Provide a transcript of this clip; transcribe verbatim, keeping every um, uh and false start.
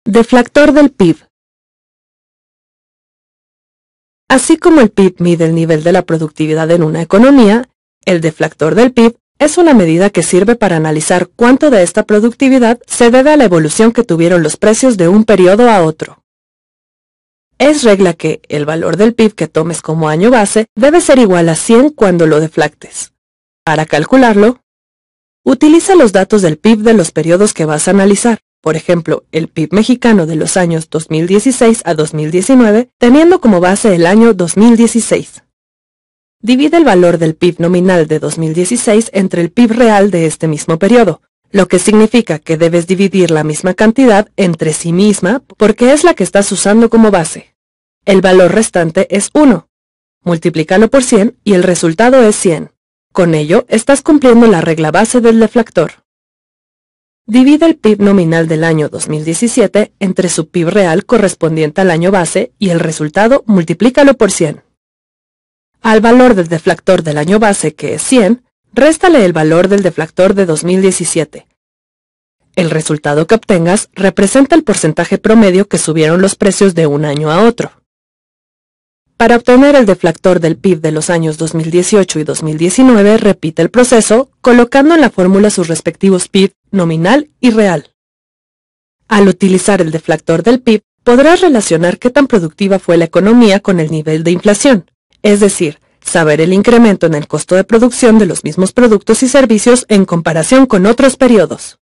Deflactor del P I B. Así como el P I B mide el nivel de la productividad en una economía, el deflactor del P I B es una medida que sirve para analizar cuánto de esta productividad se debe a la evolución que tuvieron los precios de un periodo a otro. Es regla que el valor del P I B que tomes como año base debe ser igual a cien cuando lo deflactes. Para calcularlo, utiliza los datos del P I B de los periodos que vas a analizar. Por ejemplo, el P I B mexicano de los años dos mil dieciséis a dos mil diecinueve, teniendo como base el año dos mil dieciséis. Divide el valor del P I B nominal de dos mil dieciséis entre el P I B real de este mismo periodo, lo que significa que debes dividir la misma cantidad entre sí misma porque es la que estás usando como base. El valor restante es uno. Multiplícalo por cien y el resultado es cien. Con ello, estás cumpliendo la regla base del deflactor. Divide el P I B nominal del año dos mil diecisiete entre su P I B real correspondiente al año base y el resultado multiplícalo por cien. Al valor del deflactor del año base, que es cien, réstale el valor del deflactor de dos mil diecisiete. El resultado que obtengas representa el porcentaje promedio que subieron los precios de un año a otro. Para obtener el deflactor del P I B de los años dos mil dieciocho y dos mil diecinueve, repite el proceso, colocando en la fórmula sus respectivos P I B nominal y real. Al utilizar el deflactor del P I B, podrás relacionar qué tan productiva fue la economía con el nivel de inflación, es decir, saber el incremento en el costo de producción de los mismos productos y servicios en comparación con otros periodos.